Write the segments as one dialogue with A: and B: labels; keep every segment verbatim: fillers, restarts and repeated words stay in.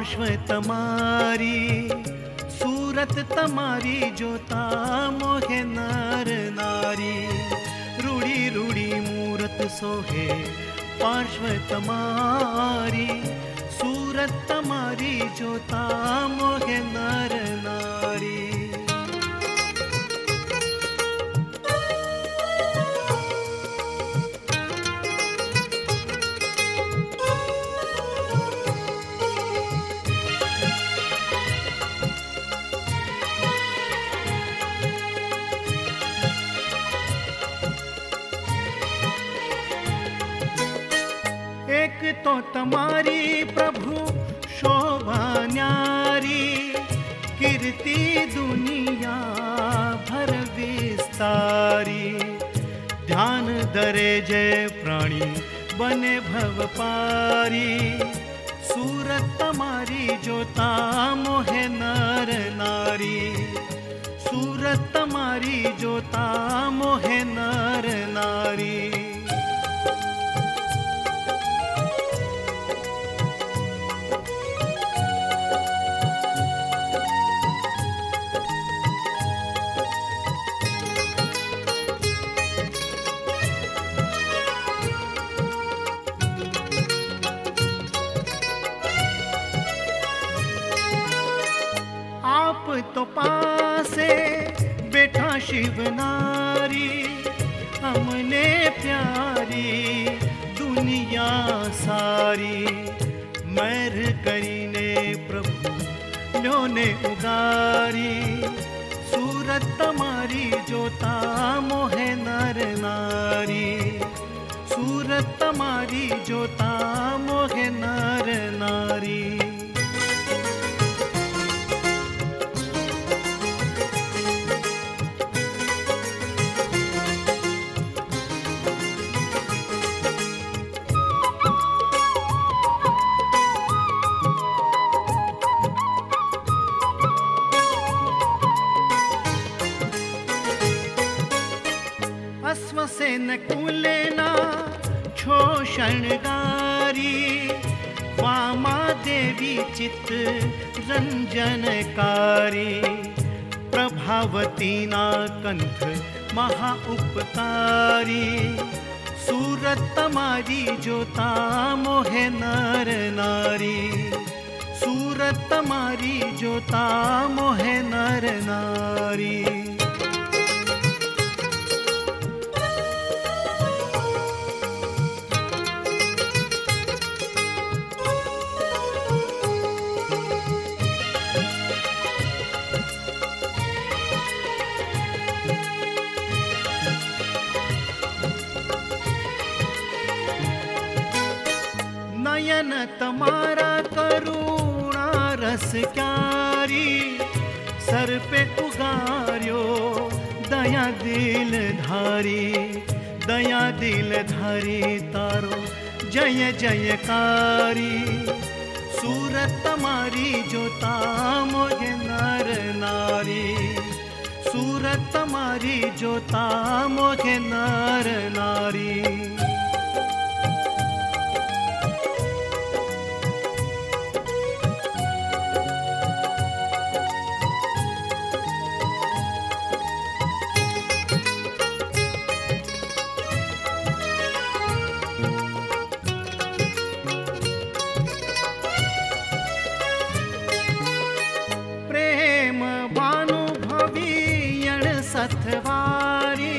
A: पार्श्व तमारी सूरत तमारी जोता मोहे नर नारी। रूड़ी रूड़ी मूरत सोहे पार्श्व तमारी सूरत तमारी जोता मोहे नर नारी। एक तो तमारी प्रभु शोभा न्यारी कीर्ति दुनिया भर विस्तारी। ध्यान धरे जय प्राणी बने भव पारी सूरत तमारी जोता मोहे नर नारी। सूरत तमारी जोता मोहे नर नारी। आप तो पासे बैठा शिव नारी हमने प्यारी दुनिया सारी। मैर करीने प्रभु ल्योने उगारी सूरत तमारी जोता मोहे नर नारी। सूरत तमारी जोता मोहे नर नारी। अश्वसेन कुलेना छो शृंगारी वामा देवी चित्त रंजनकारी। प्रभावती ना कंठ महा उपकारी सूरत तमारी जोता मोहे नर नारी। सूरत तमारी जोता मोहे नर नारी। नयन तमारा करुणा रस क्यारी सर पे उगार्यो दया दिल धारी। दया दिल धारी तारो जय जयकारी सूरत तमारी जोता मोहे नर नारी। सूरत तमारी जोता मोहे नर नारी। सथवारी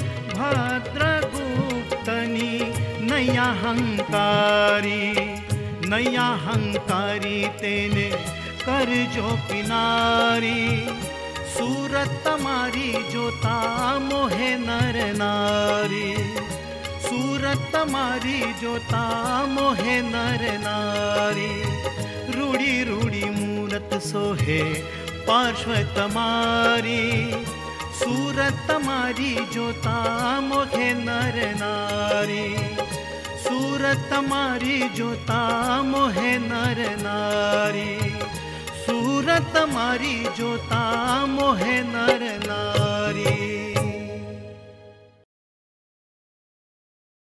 A: भद्रगुप्तनी नैया हंकारी। नैया हंकारी तेने कर जो किनारी सूरत तमारी जोता मोहे नर नारी। सूरत तमारी जोता मोहे नर नारी। रूड़ी रूड़ी मूरत सोहे पार्श्व तमारी सूरत तमारी जोता मोहे नर नारी। सूरत तमारी जोता मोहे नर नारी। सूरत तमारी जोता मोहे नर नारी।